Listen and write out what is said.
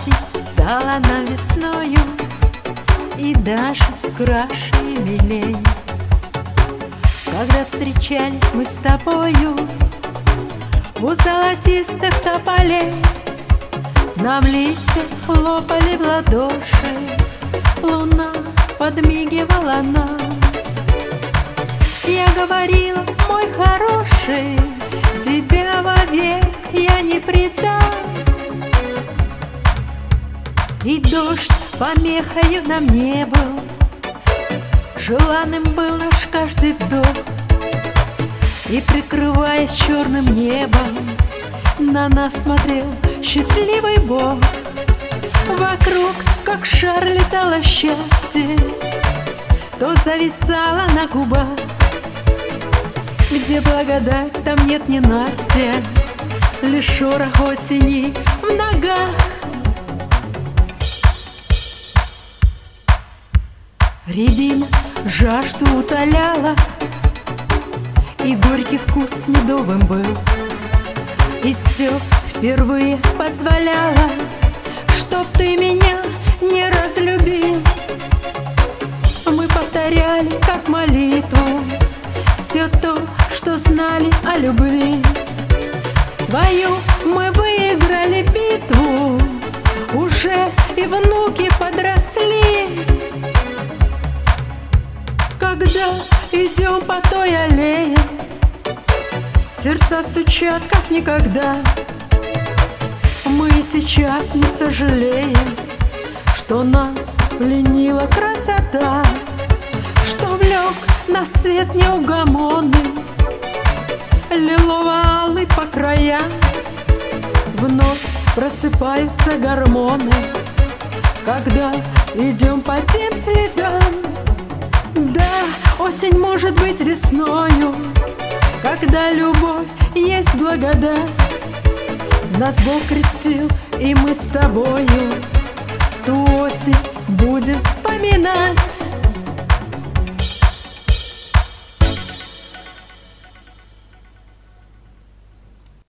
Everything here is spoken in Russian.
Осень стала нам весною и даже краше и милей. Когда встречались мы с тобою у золотистых тополей, нам листья хлопали в ладоши, луна подмигивала нам. Я говорила: мой хороший, тебя вовек я не предам. И дождь помехою нам не был, желанным был наш каждый вдох. И, прикрываясь черным небом, на нас смотрел счастливый Бог. Вокруг, как шар, летало счастье, то зависало на губах. Где благодать, там нет ненастья, лишь шорох осени в ногах. Рябина жажду утоляла, и горький вкус с медовым был. И все впервые позволяла, чтоб ты меня не разлюбил. Мы повторяли как молитву все то, что знали о любви. Свою мы выиграли битву, уже и внуки подросли. Когда идем по той аллее, сердца стучат как никогда. Мы сейчас не сожалеем, что нас пленила красота, что влек на свет неугомонный, лилово-алый по краям. Вновь просыпаются гормоны, когда идем по тем следам. Да, осень может быть весною, когда любовь есть благодать. Нас Бог крестил, и мы с тобою ту осень будем вспоминать.